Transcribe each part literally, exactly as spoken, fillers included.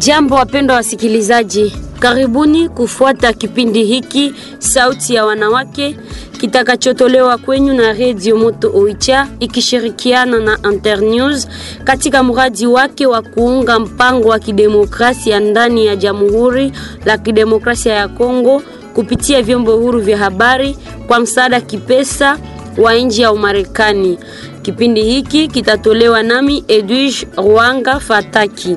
Jambo wapendwa wasikilizaji, karibuni kufuata kipindi hiki Sauti ya Wanawake kitakachotolewa kwenyu na Radio Moto Oicha ikishirikiana na Internews katika mradi wake wa kuunga mpango wa kidemokrasia ndani ya Jamhuri la Kidemokrasia ya Kongo kupitia vyombo huru vya habari kwa msaada kipesa wa nchi ya Umarekani. Kipindi hiki kitatolewa nami Edwige Rwanga Fataki.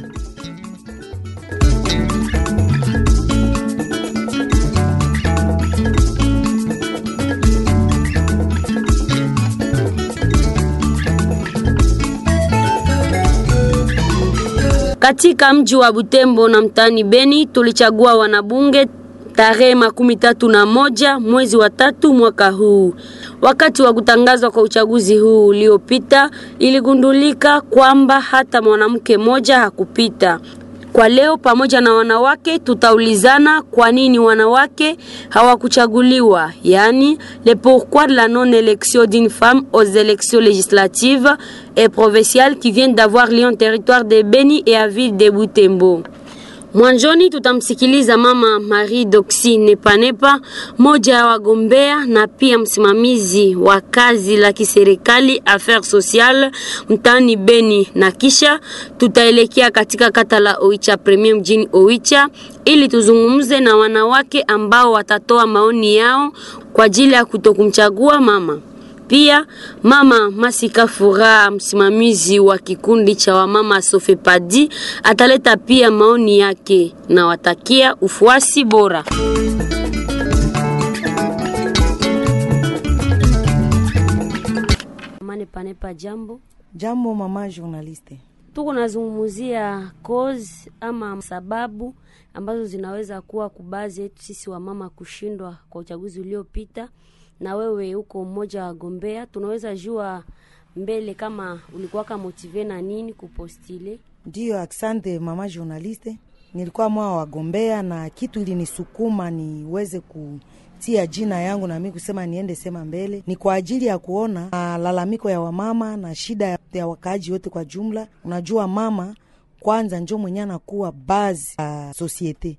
Katika mji wa Butembo na mtani Beni tulichagua wanabunge tarehe makumi tatu na moja mwezi wa tatu mwaka huu. Wakati wa kutangazwa kwa uchaguzi huu uliopita, iligundulika kwamba hata mwanamke moja hakupita. Kwa leo pamoja na wanawake tutaulizana kwa nini wanawake hawakuchaguliwa, yani le pourquoi de la non-élection d'une femme aux élections législatives et provinciales qui viennent d'avoir lieu en territoire de Beni et à ville de Butembo. Mwanzoni tutamsikiliza mama Marie Doxy Nepanepa, moja ya wagombea na pia msimamizi wa kazi la kiserikali affaires sociales mtani Beni, na kisha tutaelekea katika kata la Oicha Premier mjini Oicha ili tuzungumze na wanawake ambao watatoa maoni yao kwa ajili ya kutokumchagua mama. Pia mama Masika Fura, msimamizi wa kikundi cha wamama Sofepadi, ataleta pia maoni yake na watakia ufuasi bora. Mane panepa jambo. Jambo mama journaliste. Tuko nazungumzia cause ama sababu ambazo zinaweza kuwa kubazi yetu sisi wa mama kushindwa kwa uchaguzi uliopita. Na wewe uko mmoja wa gombea, tunaweza jua mbele kama ulikuwa kama motive na nini kupostile? Ndio, asante mama journaliste. Nilikuwa mwa wa gombea na kitu ilinisukuma niweze kutia jina yangu na mimi kusema niende sema mbele ni kwa ajili ya kuona lalamiko ya wamama na shida ya wakaaji wote kwa jumla. Unajua mama kwanza njoo mwenye anakuwa base ya societe.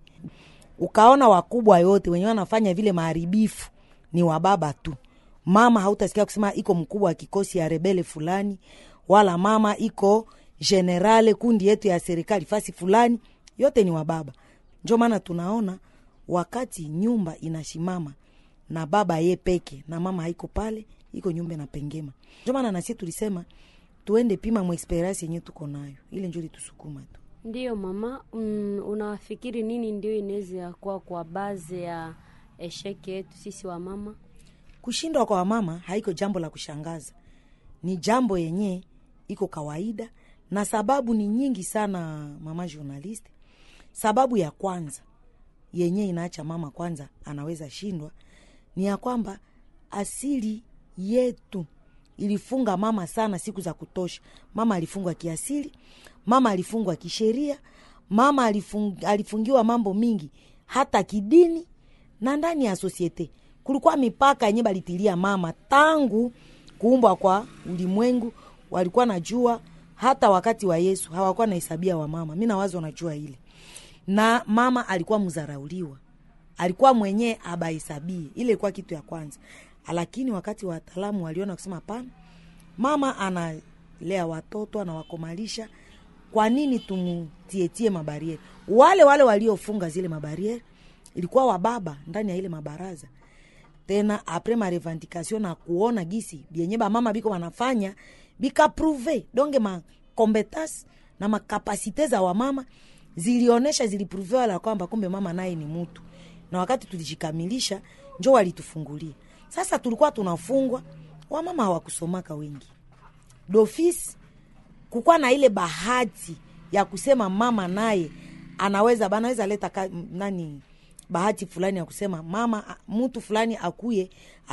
Ukaona wakubwa yote wenyewe wanafanya vile maharibifu ni wababa tu. Mama hautasikia kusema iko mkubwa wa kikosi ya rebele fulani, wala mama iko generale kundi yetu ya serikali fasi fulani, yote ni wababa. Ndio maana tunaona wakati nyumba inashimama na baba ye peke na mama haiko pale, iko nyumba na pengema. Ndio maana na sisi tulisema tuende pima mu experience yenyewe tuko nayo. Ile ndio litusukuma tu. Ndio mama, mm, unafikiri nini ndio inaweza kuwa kwa base ya esheke yetu sisi wa mama? Kushindwa kwa mama haiko jambo la kushangaza. Ni jambo yenye iko kawaida na sababu ni nyingi sana mama journalist. Sababu ya kwanza yenye inaacha mama kwanza anaweza shindwa ni ya kwamba asili yetu ilifunga mama sana siku za kutosha. Mama alifungwa kiasili, mama alifungwa kisheria, mama alifung, alifungiwa mambo mingi hata kidini. Na ndani ya societe kulikuwa mipaka yenye balitilia mama tangu kuumbwa kwa ulimwengu. Walikuwa najua hata wakati wa Yesu hawakuwa nahesabia wa mama. Mimi na wazo najua ile. Na mama alikuwa mzarauliwa. Alikuwa mwenye abahesabie. Ile ilikuwa kitu ya kwanza. Lakini wakati wataalamu waliona kusema hapana, mama analea watoto, anawakomalisha, kwa nini tumutietie mabariere? Wale wale waliofunga zile mabariere ilikuwa wababa ndani ya ile mabaraza. Tena après ma revendication na kuona gisi bienye ba mama biko wanafanya bika prouver donge ma competence na ma capacité za wa mama zilionesha ziliprouver wala kwamba kumbe mama naye ni mtu. Na wakati tulijikamilisha njoo walitufungulia. Sasa tulikuwa tunafungwa, wa mama hawakusomaka wengi. D'office kukua na ile bahati ya kusema mama naye anaweza banaweza leta ka, nani bahati fulani ya kusema mama mtu fulani akuye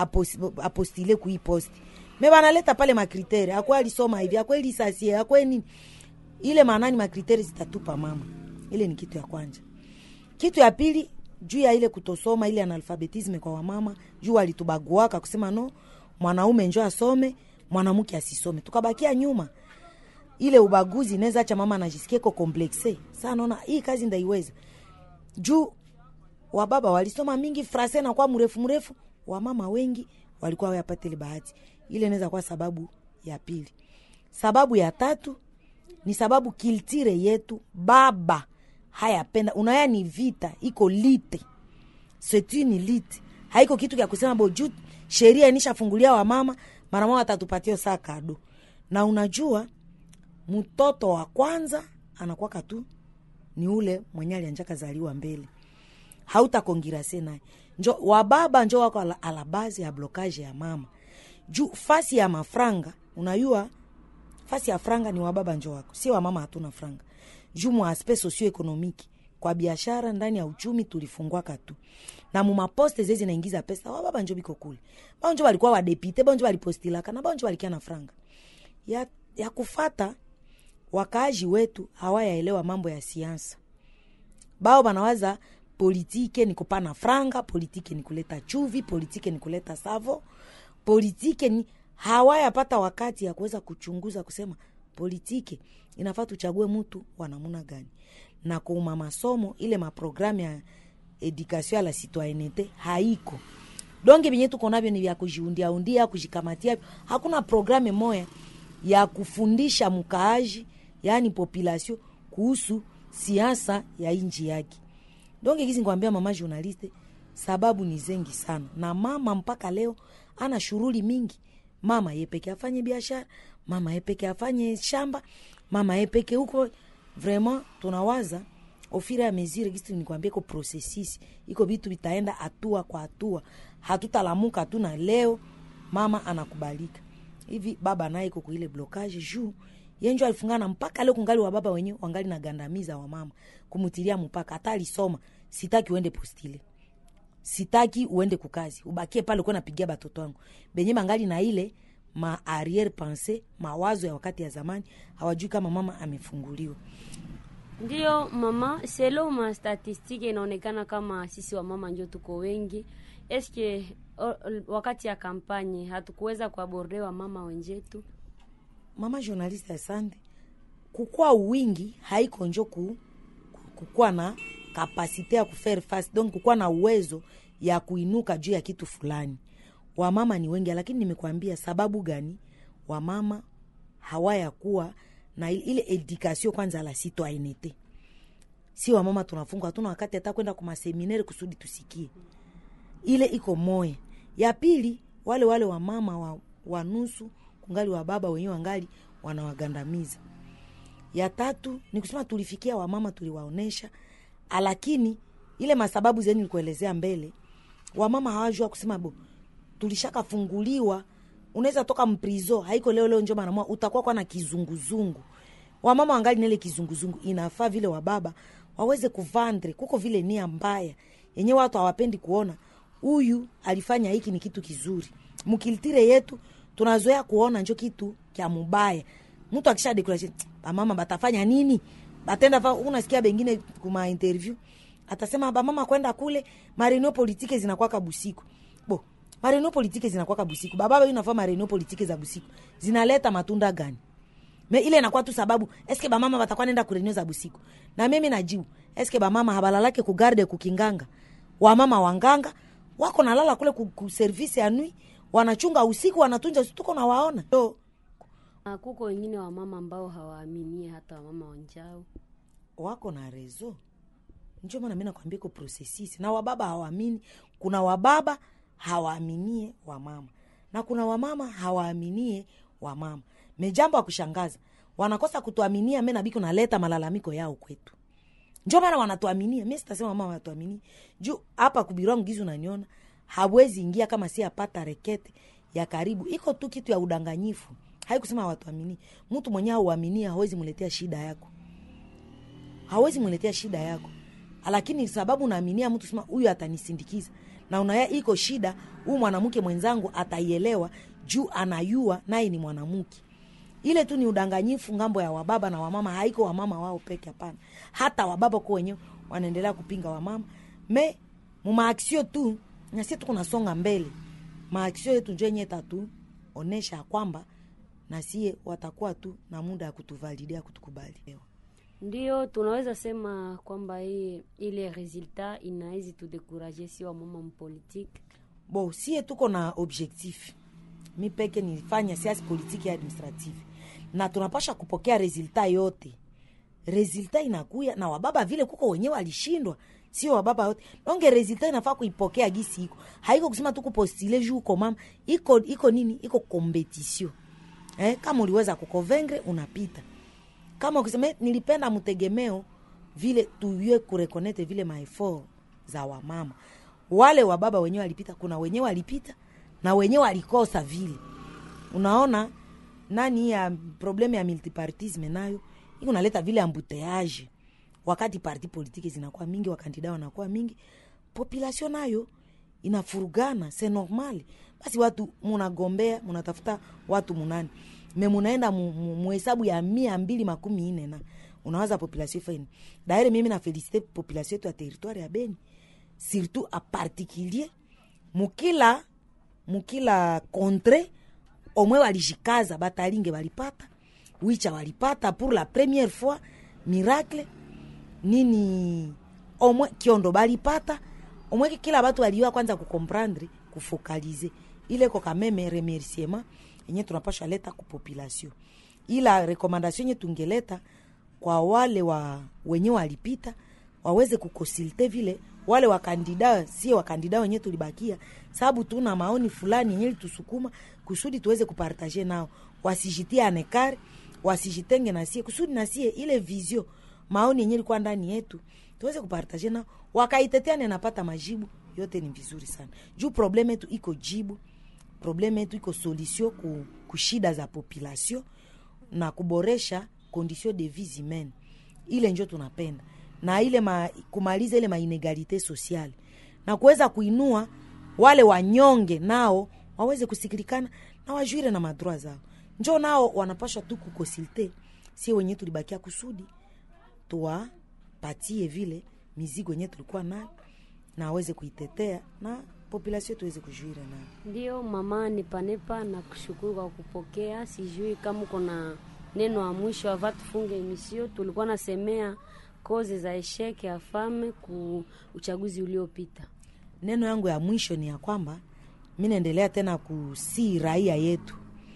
apostile kui post. Me banaleta pale makriteri, akwa alisoma hivi, akwa ilisasie, akwa nini. Ile maanani makriteri zitatupa mama. Ile ni kitu ya kwanza. Kitu ya pili, juu ya ile kutosoma, ile analfabetisme kwa wamama, juu walitubaguaka kusema no, mwanaume njoo asome, mwanamke asisome. Tukabakia nyuma. ile ubaguzi inaweza acha mama anajisikia ko complexe. Sasa naona hii kazi ndaiweza. Juu wa baba walisoma mingi frase na kwa mrefu mrefu, wa mama wengi walikuwa wayapate ile bahati. Ile inaweza kuwa sababu ya pili. Sababu ya tatu ni sababu kiltire yetu baba hayapenda. Unaya ni vita, iko lite. C'est une lite. Haiko kitu kia kusema boju sheria inishafungulia wa mama, mara mama atatupatia saa kado. Na unajua mtoto wa kwanza anakuwa katu ni ule mwenye alianjaka zaliwa mbele. Hauta kongira sena. Njo wa baba njo wako ala, ala base ya blocage ya mama. Juu fasi ya mafranga, unajua fasi ya franga ni wa baba njo wako. Si wa mama hatuna franga. Juu mu aspect socio-economique. Kwa biashara ndani ya uchumi tulifungwa katu. Na mu maposte zezi naingiza pesa, wa baba njo biko kule. Bao njo walikuwa wa depute, bao njo walipostila, na bao njo walikia na franga. Ya, ya kufata, wakaaji wetu hawayaelewa mambo ya siasa. Bao banawaza politike ni kupana franga, politike ni kuleta chuvi, politike ni kuleta savo, politike ni hawayapata wakati ya kuweza kuchunguza kusema politike inafaa tuchague mtu wa namna gani. Na kwa masomo ile maprogramu ya education la citoyenneté haiko. Donge binyetu konabyo ni vya kujiundia undia, kujikamatia. Hakuna programu moja ya kufundisha mkaaji, yani population kuhusu siasa ya inji yake. Donge gizi ngwambia mama journaliste, sababu ni zengi sana. Na mama mpaka leo ana shughuli mingi. Mama yepeke afanye biashara, mama yepeke afanye shamba, mama yepeke huko. Vraiment tunawaza ofira ya mesure gizi nikwambia ko processus iko vitu vitaenda hatua kwa hatua. Hatutalamuka tu na leo mama anakubalika. Hivi baba naye iko ile blocage juu yenjo alifungana mpaka leo kungali wa baba wenyewe wangali na gandamiza wa mama kumutilia mpaka hata alisoma sitaki uende postile. Sitaki uende kukazi. Ubakie pale uko napigia batoto wangu. Benye mangali na ile ma arrière pensée, mawazo ya wakati ya zamani, hawajui kama mama amefunguliwa. Ndio mama, selo ma statistiki inaonekana kama sisi wa mama ndio tuko wengi. Eske wakati ya kampanye hatukuweza kuabordewa mama wenzetu? Mama journaliste asante. Kukua wingi haiko njo ku kukua na kapasite ya kufaire face, donc kukua na uwezo ya kuinuka juu ya kitu fulani. Wa mama ni wengi, lakini nimekuambia sababu gani wa mama hawaya kuwa na ile education kwanza la citoyenneté. Si wa mama tunafunga, hatuna wakati hata kwenda kwa seminaire kusudi tusikie. Ile iko moyo. Ya pili, wale wale wa mama wa, wa nusu kungali wa baba wenyewe wangali wanawagandamiza. Ya tatu ni kusema tulifikia wa mama tuliwaonesha, lakini ile masababu zenye nilikuelezea mbele, wa mama hawajua kusema bo tulishaka funguliwa, unaweza toka mprizo, haiko leo leo njoo mara utakuwa kwa na kizunguzungu. Wa mama wangali nile kizunguzungu, inafaa vile wa baba waweze kuvandre, kuko vile nia mbaya yenye watu hawapendi kuona huyu alifanya hiki ni kitu kizuri. Mukilitire yetu tunazoea kuona njo kitu kya mubaya. Mtu akisha declaration, ba mama batafanya nini? Batenda fa, unasikia bengine kuma interview atasema ba mama kwenda kule marenio politike zinakuwa kabusiku. Bo, marenio politike zinakuwa kabusiku. Baba baba inafaa marenio politike za busiku zinaleta matunda gani? Me ile inakuwa tu sababu eske ba mama batakuwa nenda kurenio za busiku. Na mimi najibu, eske ba mama habalalake kugarde kukinganga? Wa mama wanganga wako nalala kule ku, ku service ya nui, wanachunga usiku, wanatunja usiku, tuko na waona. So, kuko wengine wa mama ambao hawaaminie hata wa mama wanjao. Wako na rezo. Njoo maana mimi nakwambia ko processes. Na wababa hawaamini, kuna wababa hawaaminie wa mama. Na kuna wamama hawaaminie wa mama. Mejambo ya kushangaza. Wanakosa kutuaminia, mimi nabiki naleta malalamiko yao kwetu. Njoo maana wanatuaminia, mimi sitasema mama wanatuaminia. Juu hapa kubirangu gizu unaniona, hawezi ingia kama si apata rekete ya karibu. Iko tu kitu ya udanganyifu. Haikusema watuamini. Mtu mwenye hauaminia hawezi mletea shida yako. Hawezi mletea shida yako. Lakini sababu unaaminia mtu sema huyu atanisindikiza. Na unaya iko shida, huyu mwanamke mwenzangu ataielewa juu anayua naye ni mwanamke. Ile tu ni udanganyifu ngambo ya wababa na wamama, haiko wamama wao peke hapana. Hata wababa kwa wenyewe wanaendelea kupinga wamama. Me mu maaksio tu, na sisi tuko nasonga mbele. Maaksio yetu ndio yenye tatu onesha kwamba na sie watakuwa tu na muda ya kutuvalidia kutukubali. Ndio tunaweza sema kwamba hii ile resultat inaweza tu décourager si wa mama mpolitique. Bo, sie tuko na objectif. Mi peke nilifanya siasa politiki ya administrative. Na tunapasha kupokea resultat yote. Resultat inakuya na wababa vile kuko wenyewe walishindwa. Sio wababa wote. Donge resultat inafaa kuipokea gisi iko. Haiko kusema tu kupostile juu kwa mama. Iko iko nini? Iko competition. Eh, kama uliweza kukovengre unapita. Kama ukisema nilipenda mtegemeo vile tuwe kureconnect vile maefort za wamama. Wale wababa wenyewe walipita, kuna wenyewe walipita na wenyewe walikosa vile. Unaona nani ya probleme ya multipartisme nayo iko naleta vile embouteillage. Wakati parti politiki zinakuwa mingi, wakandida wanakuwa mingi, population nayo inafurugana, c'est normal. Basi watu munagombea, munatafuta watu munani. Me munaenda muhesabu ya mia mbili makumi nne na unawaza population faini. Daire mimi na féliciter population yetu ya territoire ya Beni. Surtout a particulier mukila mukila contre omwe walijikaza batalinge walipata wicha walipata pour la première fois miracle nini omwe kiondo balipata omwe kila watu waliwa kwanza kucomprendre kufocaliser ile kwa kameme remerciement yenye tunapaswa leta ku population. Ila recommandation yenye tungeleta kwa wale wa wenye walipita waweze kukonsulte vile wale wa kandida, sio wa kandida wenyewe tulibakia, sababu tuna maoni fulani yenyewe tusukuma kusudi tuweze kupartager nao, wasijitie anekari, wasijitenge na sie kusudi na sie ile vision maoni yenyewe ilikuwa ndani yetu tuweze kupartager nao, wakaitetea na napata majibu yote. Ni vizuri sana juu probleme yetu iko jibu, probleme yetu iko solution ku, ku shida za population na kuboresha condition de vie humaine. Ile ndio tunapenda na ile ma, kumaliza ile mainegalite sociale na kuweza kuinua wale wanyonge nao waweze kusikilikana na wajuire na madroa zao. Njoo nao wanapaswa tu kukonsulte si wenyewe tulibakia kusudi tuwa patie vile mizigo yenyewe tulikuwa nayo na waweze kuitetea na population tuweze kujuire na. Ndio mama Nepanepa, na kushukuru kwa kupokea. Sijui kama kuna neno wa mwisho avant tufunge emission. Tulikuwa nasemea cause za esheke ya fame ku uchaguzi uliopita. Neno yangu ya mwisho ni ya kwamba mimi naendelea tena kusi raia yetu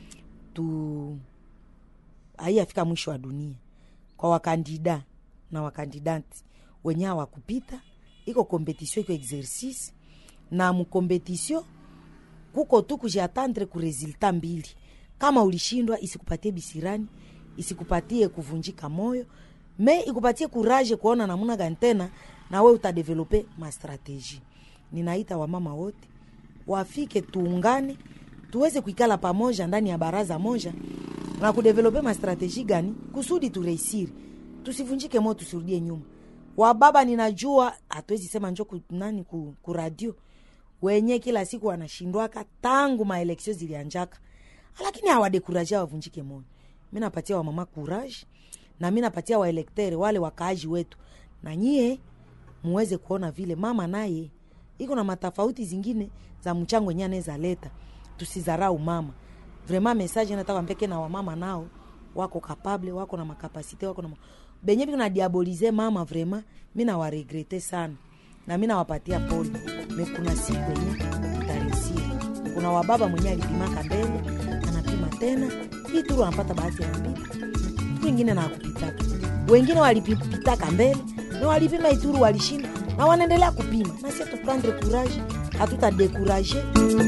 tu haiyafika mwisho wa dunia kwa wakandida na wakandidati wenye hawakupita. Iko competition, iko exercice na mu competition kuko tu kujiatendre ku resultat mbili. Kama ulishindwa isikupatie bisirani, isikupatie kuvunjika moyo, me ikupatie courage kuona namuna gani tena na wewe utadeveloper ma strategie. Ninaita wamama wote wafike tuungane, tuweze kuikala pamoja ndani ya baraza moja na kudeveloper ma strategie gani kusudi tu réussir. Tusivunjike moyo, tusirudie nyuma. Wababa ninajua hatuwezi sema njoo ku nani ku, ku radio wenye kila siku wanashindwaka tangu ma elections zilianjaka, lakini hawadekuraje wavunjike moyo. Mimi napatia wa mama courage na mimi napatia wa electeur wale wakaaji wetu, na nyie muweze kuona vile mama naye iko na matofauti zingine za mchango yenyewe anaweza leta. Tusizarau mama. Vraiment message nataka mpeke na wamama nao wako capable, wako na makapasite, wako na benye biko na diabolize mama. Vraiment mimi na waregrete sana na mimi nawapatia pole. Me kuna siku yenyewe tarisi kuna wababa mwenye alipima mbele anapima tena hii turu anapata bahati ya mbili, wengine na kupitaka, wengine walipitaka mbele na walipima ituru walishinda na wanaendelea kupima. Na sisi tu prendre courage, hatuta décourager.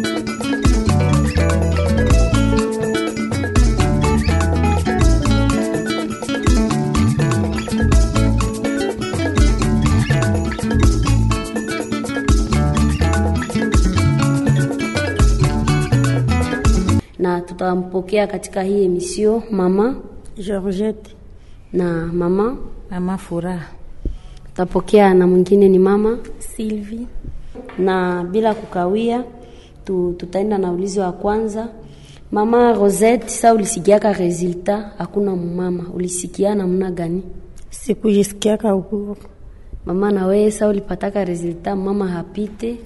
Na tutampokea katika hii emission mama Georgette na mama mama Furaha. Tutapokea na mwingine ni mama Sylvie. Na bila kukawia tu, tutaenda na ulizo wa kwanza. Mama Rosette, sa ulisikiaka resultat hakuna mama, ulisikia namna gani? Sikujisikiaka huko. Mama na wewe sa ulipataka resultat mama hapite,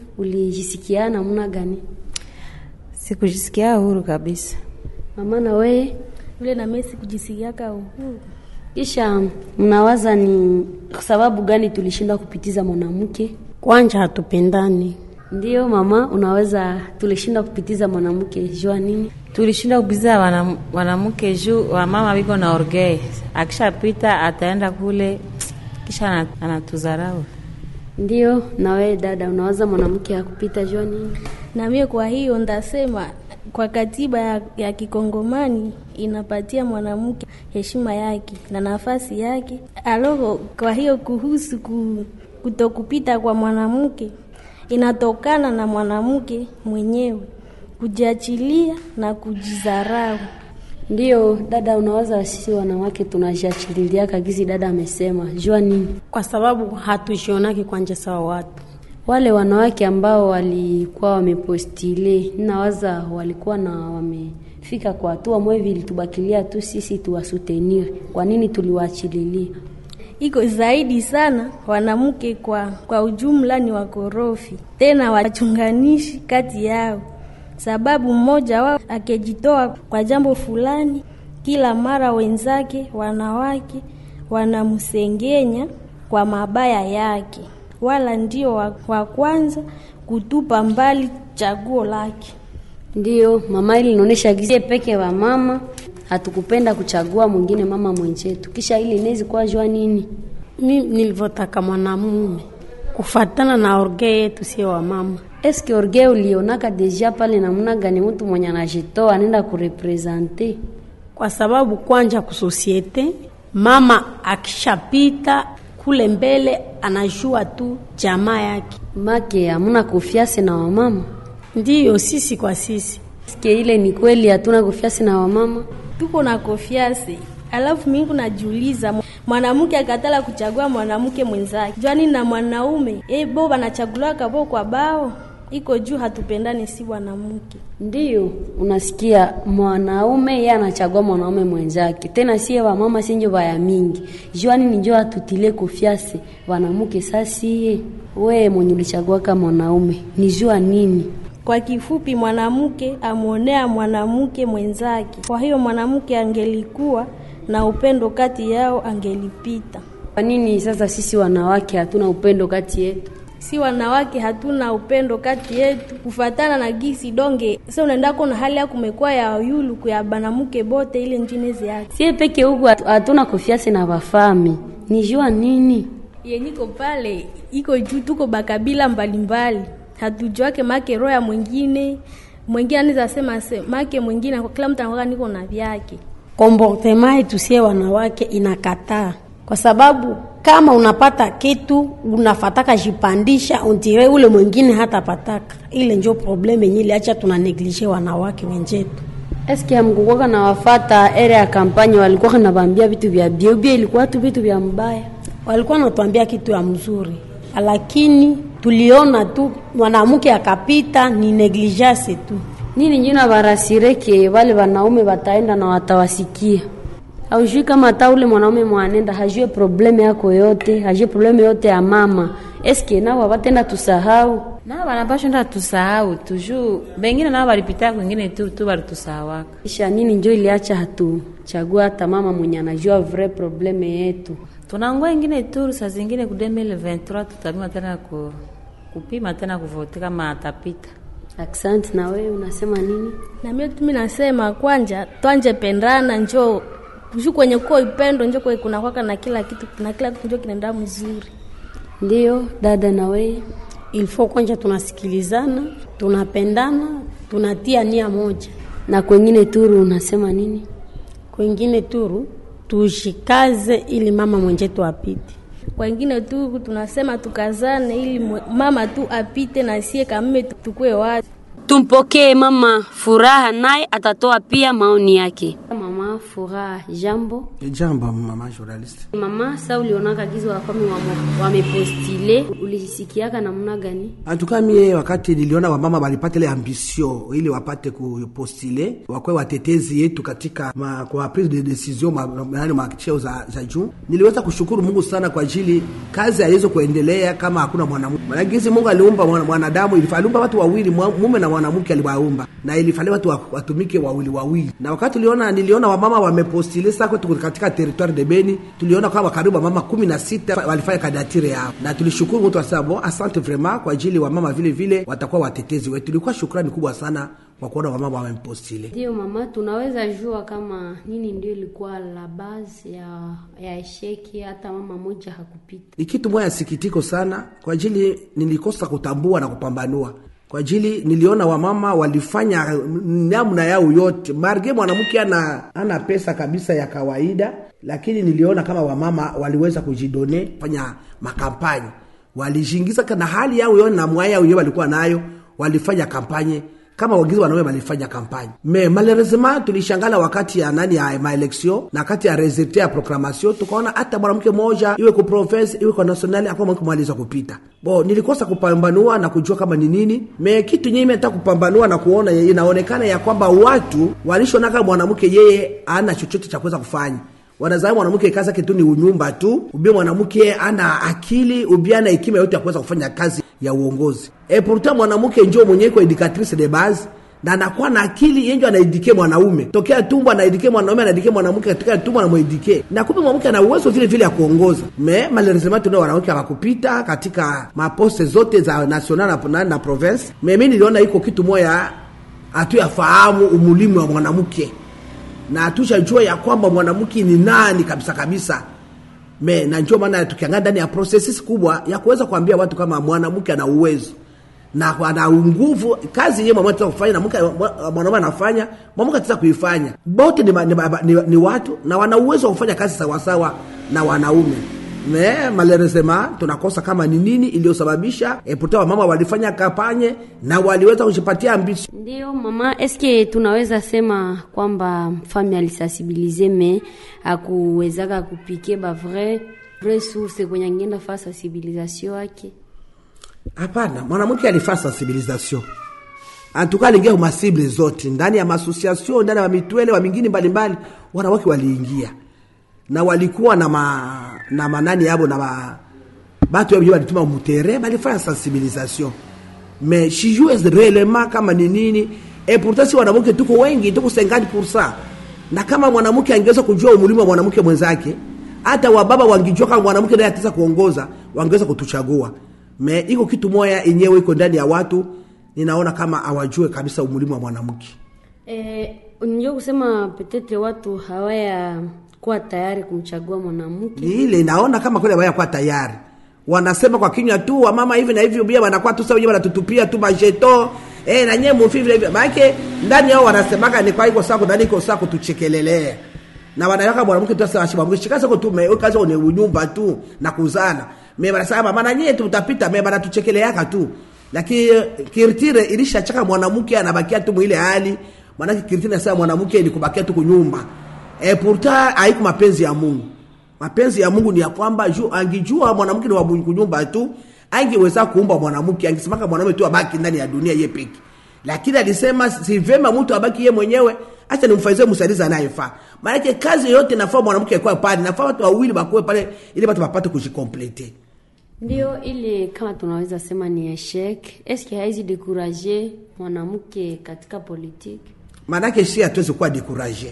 ulijisikia namna gani? Sikujisikia huru kabisa. Mama na wewe ule na mesi kujisikiaka uhuru. Kisha mnawaza ni sababu gani tulishinda kupitiza mwanamke? Kwanja hatupendani. Ndiyo mama, unaweza tulishinda kupitiza mwanamke jua nini? Tulishinda kupitiza mwanamke juu wa mama biko na orgei. Akishapita ataenda kule kisha anatuzarau. Ndiyo, na wewe dada unaweza mwanamke hakupita jua nini? Na mimi kwa hiyo ndasema kwa katiba ya, ya Kikongomani inapatia mwanamke heshima yake na nafasi yake. Aloro kwa hiyo kuhusu ku, kutokupita kwa mwanamke inatokana na mwanamke mwenyewe kujiachilia na kujizarau. Ndiyo dada, unaweza sisi wanawake tunajiachililia kagizi dada amesema jua nini? Kwa sababu hatushionaki kwanja sawa watu. Wale wanawake ambao walikuwa wamepostile nawaza walikuwa na wamefika kwa hatua mwevi ilitubakilia tu sisi tuwasutenir. Kwa nini tuliwaachililia? Iko zaidi sana wanamke kwa kwa ujumla ni wakorofi. Tena wachunganishi kati yao. Sababu mmoja wao akijitoa kwa jambo fulani kila mara wenzake wanawake wanamsengenya kwa mabaya yake. Wala ndio wa, wa kwanza kutupa mbali chaguo lake. Ndiyo mama, ili inaonesha gizie peke wa mama hatukupenda kuchagua mwingine mama mwenzetu. Kisha ili inezi kwa jua nini? Mimi nilivotaka mwanamume kufatana na orgei yetu sio wa mama. Eske orgei ulionaka deja pale namna gani mtu mwenye anajitoa anaenda kurepresenter? Kwa sababu kwanja kusosiete mama akishapita kule mbele anajua tu jamaa yake. Make hamuna kufiase na wamama? Ndiyo sisi kwa sisi. Eske ile ni kweli hatuna kufiase na wamama? Tuko na kufiase. Alafu mimi kunajiuliza mwanamke akatala kuchagua mwanamke mwenzake. Jwani na mwanaume eh bo banachagulwa kabo kwa bao. Iko juu hatupendani si wanamke. Ndiyo, unasikia mwanaume yeye anachagua mwanaume mwenzake. Tena sie wa mama sinjo baya mingi. Jwani ni njoo atutile kufiase wanamke sasi. We mwenye ulichagua kama mwanaume, ni jua nini? Kwa kifupi mwanamke amuonea mwanamke mwenzake. Kwa hiyo mwanamke angelikuwa na upendo kati yao angelipita. Kwa nini sasa sisi wanawake hatuna upendo kati yetu? Si wanawake hatuna upendo kati yetu kufatana na gisi donge. Sasa unaenda kuna hali ya kumekuwa ya yulu kwa banamuke bote ile njinezi yake. Sie peke huku hatuna kufiasi na wafami. Ni jua nini? Yeniko pale iko juu tuko bakabila mbalimbali. Hatujuake make roho ya mwingine. Mwingine anaweza sema make mwingine kwa kila mtu anakuwa niko na vyake. Comportement yetu sie wanawake inakataa. Kwa sababu kama unapata kitu unafataka jipandisha untire ule mwingine hata pataka. Ile ndio probleme yenyewe iliacha tunaneglige wanawake wenzetu. Eske amkukoka na wafata ere ya kampanya walikuwa wanabambia vitu vya biobia ilikuwa tu vitu vya mbaya? Walikuwa wanatuambia kitu ya mzuri. Lakini tuliona tu mwanamke akapita ni negligence tu. Nini njina barasireke wale wanaume wataenda na watawasikia? Haujui kama hata ule mwanaume mwanenda hajue probleme yako yote, hajue probleme yote ya mama. Eske nao watenda tusahau? Na wanapaswa nda tusahau tuju. Bengine nao walipita kwingine tu tu walitusahawaka. Kisha nini njoo iliacha hatu chagua hata mama mwenye anajua vrai probleme yetu. Tunangoa ingine tu saa zingine ku elfu mbili ishirini na tatu tutabima tena ku kupima tena kuvote kama atapita. Asante. Na wewe unasema nini? Na mimi mimi nasema kwanja twanje pendana njoo kushu kwenye kwa upendo njoo kwa kuna kwaka na kila kitu na kila kitu njoo kinaenda mzuri. Ndiyo dada, na wewe ilifo kwanja tunasikilizana, tunapendana, tunatia nia moja. Na kwingine turu unasema nini? Kwingine turu tushikaze ili mama mwenjetu apite. Wengine tu tunasema tukazane ili mama tu apite na sie kama tukue watu. Tumpokee mama Furaha naye atatoa pia maoni yake. Mama Furaha, jambo. Jambo mama journalist. Mama, sasa ulionaka gizo wa kwami wamepostile, ulijisikiaka namna gani? Antuka mie wakati niliona wamama walipata ile ambition ili wapate kupostile, wakwe watetezi yetu katika ma, kwa prise de decision mahali ma cheo za, za juu. Niliweza kushukuru Mungu sana kwa ajili kazi haiwezi kuendelea kama hakuna mwanamume. Maana gizi Mungu aliumba mwanadamu, aliumba watu wawili, mume na mwanamke aliwaumba na ilifanya watu watumike wawili wawili. Na wakati tuliona niliona wamama wamepostile sasa kwetu katika territoire de Beni, tuliona kama karibu mama kumi na sita walifanya kandidatire yao, na tulishukuru mtu asabo asante vraiment kwa ajili wa mama vile vile watakuwa watetezi wetu. Tulikuwa shukrani kubwa sana kwa kuona wamama wamepostile. Ndio mama, tunaweza jua kama nini ndio ilikuwa la base ya ya esheki hata mama moja hakupita. Ni kitu moja sikitiko sana kwa ajili nilikosa kutambua na kupambanua. Kwa ajili niliona wamama walifanya namna yao yote. Marge mwanamke ana ana pesa kabisa ya kawaida, lakini niliona kama wamama waliweza kujidone fanya makampani. Walijingiza kana hali yao yote na mwaya yao walikuwa nayo, walifanya kampanye kama wagizi wanaume walifanya kampani. Me malheureusement tulishangala wakati ya nani ya maelection na wakati ya resultat ya proclamation tukaona hata mwanamke mmoja iwe ku province iwe kwa national akwa mwanamke mwaliza kupita. Bo nilikosa kupambanua na kujua kama ni nini. Me kitu nyingine nataka kupambanua na kuona inaonekana ya kwamba watu walishonaka mwanamke yeye ana chochote cha kuweza kufanya. Wanazaa mwanamke kazi yake tu ni unyumba tu, ubie mwanamke ana akili, ubiana hekima yote ya kuweza kufanya kazi ya uongozi. E pourtant mwanamke njoo mwenyewe kwa educatrice de base na anakuwa na akili yenjo anaedike mwanaume. Tokea tumbo anaedike mwanaume anaedike mwanamke katika tumbo anamuedike. Na kumbe mwanamke ana uwezo vile vile ya kuongoza. Me malheureusement tunao wanawake hawakupita katika maposte zote za national na, na province. Me mimi niliona iko kitu moja hatuyafahamu umulimu wa mwanamke. Na hatujajua ya kwamba mwanamke ni nani kabisa kabisa. Me na njoo maana tukiangalia ndani ya processes kubwa ya kuweza kuambia watu kama mwanamke ana uwezo na ana nguvu, kazi yeye mwanamke kufanya na mwanamke anafanya, mwanamke ataweza kuifanya. Bote ni, ni, ni, ni watu na wana uwezo wa kufanya kazi sawa sawa na wanaume. Me malheureusement tunakosa kama ni nini iliyosababisha e puta mama walifanya kampanye na waliweza kujipatia ambition. Ndio mama, eske tunaweza sema kwamba femme alisensibiliser me akuwezaka kupike ba vrai vrai source kwenye ngenda fa sensibilisation yake? Hapana, mwanamke alifanya sensibilisation. Antuka aliingia kwa masible zote ndani ya association, ndani ya mitwele wa mingine mbalimbali, wanawake waliingia. Na walikuwa na ma, na manani yabo na ma, batu yabo walituma mutere balifanya sensibilisation. Mais si joues réellement kama ni nini, et pourtant si wanawake tuko wengi, tuko cinquante pour cent. Na kama mwanamke angeweza kujua umulimu wa mwanamke mwenzake, hata wababa wangejua kama mwanamke ndiye ataweza kuongoza, wangeweza kutuchagua. Me iko kitu moja yenyewe iko ndani ya watu, ninaona kama hawajue kabisa umulimu wa mwanamke. Eh, unajua kusema peut-être watu hawaya kuwa tayari kumchagua mwanamke. Ile naona kama kule hawaya kuwa tayari. Wanasema kwa kinywa tu wa mama hivi na hivi ubia wanakuwa tu sawa wenyewe wanatutupia tu majeto. Eh na nyewe mfi vile vile. Maana ndani yao wanasemaka ni kwa iko sawa ndani iko sawa kutuchekelelea. Na wanayaka mwanamke tu sasa mwanamke shikaza kwa tu me kaza ni unyumba tu na kuzana. Mimi wanasema maana nyewe tutapita mimi bana tuchekeleaka tu. Lakini kirtire ilishachaka mwanamke anabakia tu mwile hali. Maana kirtire nasema mwanamke ni kubakia tu kunyumba. E pourtant haiko mapenzi ya Mungu. Mapenzi ya Mungu ni ya kwamba juu angijua mwanamke ni wa kunyumba tu, angeweza kuumba mwanamke, angesemaka mwanamume tu abaki ndani ya dunia yeye peke. Lakini alisema si vema mtu abaki yeye mwenyewe, acha nimfaizie msaidizi anayefaa. Maana kazi yote nafaa mwanamke kwa pale, nafaa watu wawili bakoe pale ili watu wapate kujikomplete. Ndio ile kama tunaweza sema ni échec. Est-ce qu'il haizi décourager mwanamke katika politique? Maana si hatuwezi kuwa décourager.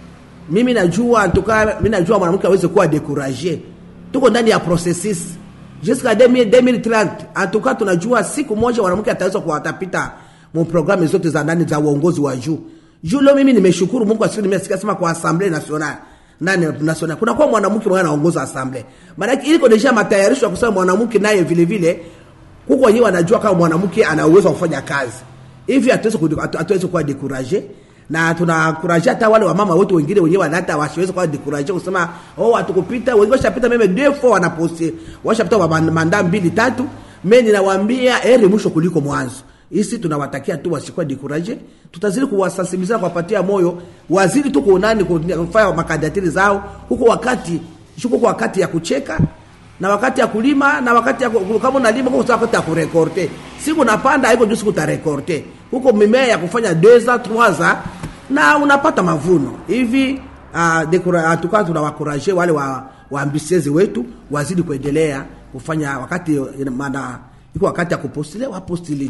Mimi najua antuka mimi najua mwanamke aweze kuwa décourager. Tuko ndani ya processus jusqu'à deux mille trente. Antuka tunajua siku moja mwanamke ataweza kuwatapita mu programme zote za ndani za uongozi wa juu. Juu leo mimi nimeshukuru Mungu asiku nimesikia sema kwa Assemblée Nationale. Nani national. Kuna kwa mwanamke mwana anaongoza Assemblée. Maana iliko deja matayarisho ya kusema mwanamke naye vile vile kuko wenyewe wanajua kama mwanamke ana uwezo wa kufanya kazi. Hivi hatuwezi hatuwezi kuwa décourager. Na tunakuraje hata wale wa mama wote wengine wenyewe wanata wasiweze kwa décourager kusema oh atukupita wengine washapita meme deux fois wanaposti washapita manda mbili tatu. Mimi ninawaambia heri mwisho kuliko mwanzo. Hisi tunawatakia tu wasikwe décourager, tutazidi kuwasensibiliza kuwapatia moyo, wazidi tu kuonani kufanya makandidatiri zao huko wakati huko wakati ya kucheka na wakati ya kulima na wakati ya kama unalima kwa wakati ya kurekorte. Siku unapanda haiko ndio siku utarekorte. Huko mimea ya kufanya deux ans trois ans na unapata mavuno. Hivi uh, dekura tukao tunawakuraje wale wa waambisiezi wetu wazidi kuendelea kufanya wakati maana iko wakati ya kupostile wa postile tu.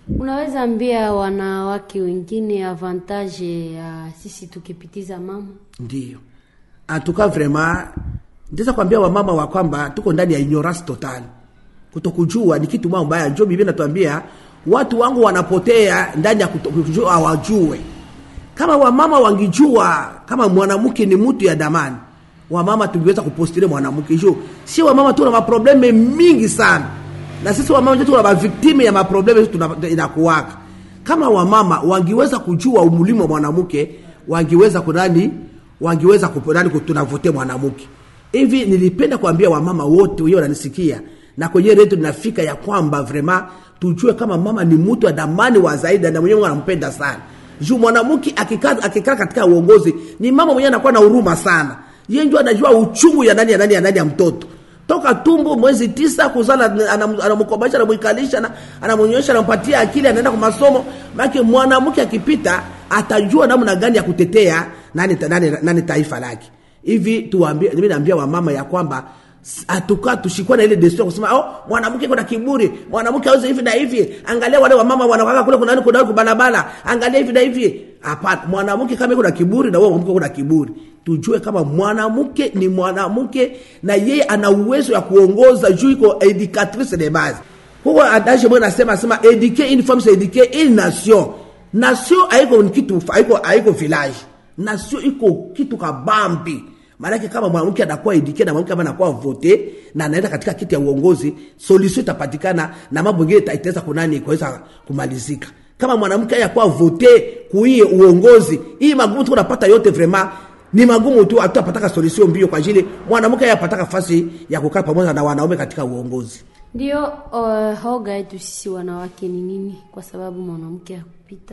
Unaweza ambia wanawake wengine avantage ya sisi tukipitiza mama? Ndio. Atuka vraiment ndeza kuambia wamama wa kwamba tuko ndani ya ignorance total. Kutokujua ni kitu mbaya. Njoo Biblia inatuambia watu wangu wanapotea ndani ya kutokujua, hawajue. Kama wamama wangijua kama mwanamke ni mtu ya damani, wamama tungeweza kupostile mwanamke hiyo. Si wamama tuna maprobleme mingi sana. Na sisi wamama ndio tuna victime ya maprobleme inakuwaka. Kama wamama wangiweza kujua umulimu wa mwanamke, wangiweza kunani, wangiweza kupodani kutunavote mwanamke. Hivi nilipenda kuambia wamama wote wao wananisikia na kwenye redio tunafika ya kwamba vraiment tujue kama mama ni mtu wa damani wa zaidi na mwenyewe anampenda sana. Juu mwanamke akikaa akikaa katika uongozi ni mama mwenyewe anakuwa na huruma sana. Yeye ndio anajua uchungu ya nani ya nani ya nani ya mtoto. Toka tumbo mwezi tisa kuzala anamkobasha anamwikalisha na anamonyesha anampatia akili anaenda kwa masomo. Maana mwanamke akipita atajua namna gani ya kutetea nani nani, nani taifa lake. Hivi tuambie, mimi naambia wamama ya kwamba atuka tushikwa na ile desturi kusema oh mwanamke kuna kiburi, mwanamke hauze hivi na hivi. Angalia wale wamama wanawaka kule kuna nani kuna kubalabala, angalia hivi na hivi. Hapana, mwanamke kama kuna kiburi na wewe mwanamke kuna kiburi. Tujue kama mwanamke ni mwanamke na yeye ana uwezo ya kuongoza juu iko educatrice de base. Kwa adage mwana nasema sema eduquer une femme c'est éduquer une nation. Nation haiko kitu haiko haiko village. Nation iko kitu kabambi. Maana kama mwanamke anakuwa eduquer na mwanamke anakuwa vote na anaenda katika kiti ya uongozi, solution itapatikana na mambo mengine itaweza kunani kuweza kumalizika. Kama mwanamke ayakuwa vote kuie uongozi, hii magumu tunapata yote vraiment ni magumu tu, atapata solution mbio kwa ajili mwanamke yapata nafasi ya kukaa pamoja na wanaume katika uongozi. Ndio uh, hoga yetu sisi wanawake ni nini kwa sababu mwanamke akupita?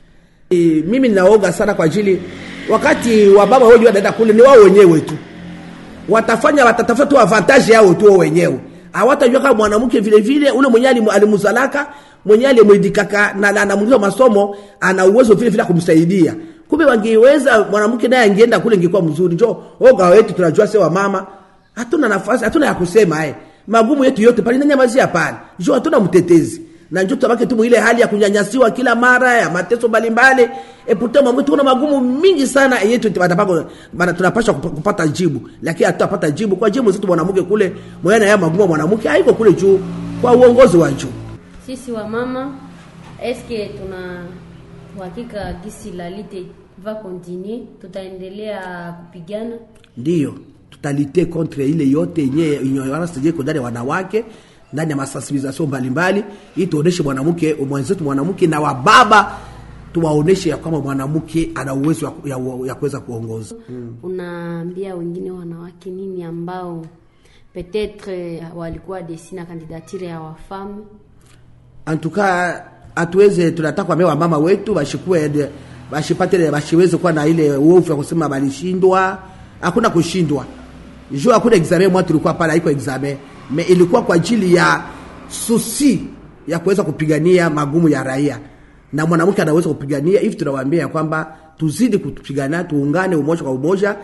E, mimi ninaoga sana kwa ajili wakati wa baba wao wanaenda kule ni wao wenyewe tu. Watafanya watatafuta tu advantage yao tu wenyewe. Hawatajua kama mwanamke vile vile ule mwenyewe alimuzalaka, mwenyewe alimwidikaka na anamuliza masomo, ana uwezo vile vile kumsaidia. Kumbe wangeweza mwanamke naye angeenda kule ingekuwa mzuri. Njoo oga wetu tunajua sewa mama. Hatuna nafasi, hatuna ya kusema eh. Magumu yetu yote pale nyamazia pale. Njoo hatuna mtetezi. Na njoo tabaki tu ile hali ya kunyanyasiwa kila mara ya mateso mbalimbali. E puto mambo tuna magumu mingi sana yetu tutapaka bana tunapaswa kupata jibu. Lakini hatutapata jibu kwa jibu zetu mwanamke kule mwana ya magumu mwanamke haiko kule juu kwa uongozi wa juu. Sisi wa mama eske tuna uhakika gisi la lite va continuer, tutaendelea kupigana? Ndio, tutalite contre ile yote yenye ignorance je kodare wanawake ndani ya masensibilisation mbalimbali, ili tuoneshe mwanamke mwenzetu mwanamke na wababa tuwaoneshe ya kama mwanamke ana uwezo ya, ya, ya kuweza kuongoza. Hmm. Unaambia wengine wanawake nini ambao peut-être walikuwa desina candidature ya wafamu? En tout cas, atuweze tunataka kuambia mama wetu bashikue bashipate bashiweze kuwa na ile uofu ya kusema balishindwa. Hakuna kushindwa. Jo hakuna examen mwa tulikuwa pala iko examen, mais ilikuwa kwa ajili ya susi ya kuweza kupigania magumu ya raia. Na mwanamke anaweza kupigania hivi tunawaambia kwamba tuzidi kupigana, tuungane umoja kwa umoja,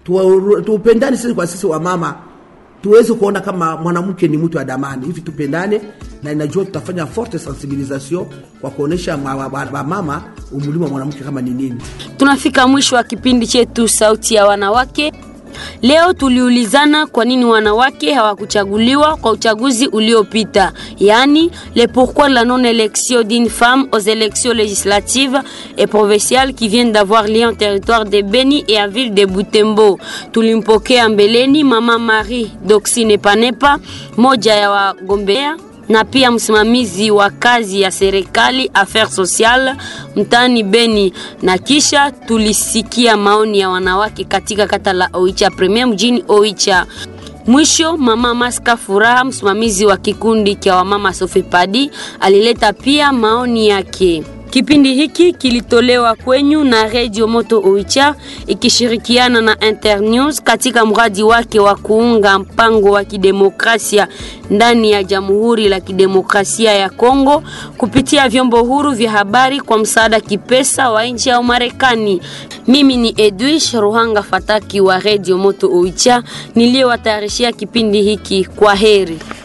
tupendane tu sisi kwa sisi wa mama. Tuweze kuona kama mwanamke ni mtu wa damani. Hivi tupendane na ninajua tutafanya forte sensibilisation kwa kuonesha mama umuhimu wa mwanamke kama ni nini. Tunafika mwisho wa kipindi chetu Sauti ya Wanawake. Leo tuliulizana kwa nini wanawake hawakuchaguliwa kwa uchaguzi uliopita. Yani, le pourquoi la non-élection d'une femme aux élections législatives et provinciales qui viennent d'avoir lieu en territoire de Beni et à ville de Butembo. Tulimpokea mbeleni Mama Marie Doxine Panepa, moja ya wagombea na pia msimamizi wa kazi ya serikali affaires sociales mtani Beni, na kisha tulisikia maoni ya wanawake katika kata la Oicha Premier mjini Oicha. Mwisho Mama Maska Furaha, msimamizi wa kikundi cha wamama Sofepadi, alileta pia maoni yake. Kipindi hiki kilitolewa kwenyu na Radio Moto Oicha ikishirikiana na Internews katika mradi wake wa kuunga mpango wa kidemokrasia ndani ya Jamhuri la Kidemokrasia ya Kongo kupitia vyombo huru vya habari kwa msaada kipesa wa nchi ya Marekani. Mimi ni Edwish Ruhanga Fataki wa Radio Moto Oicha niliyewatayarishia kipindi hiki. Kwa heri.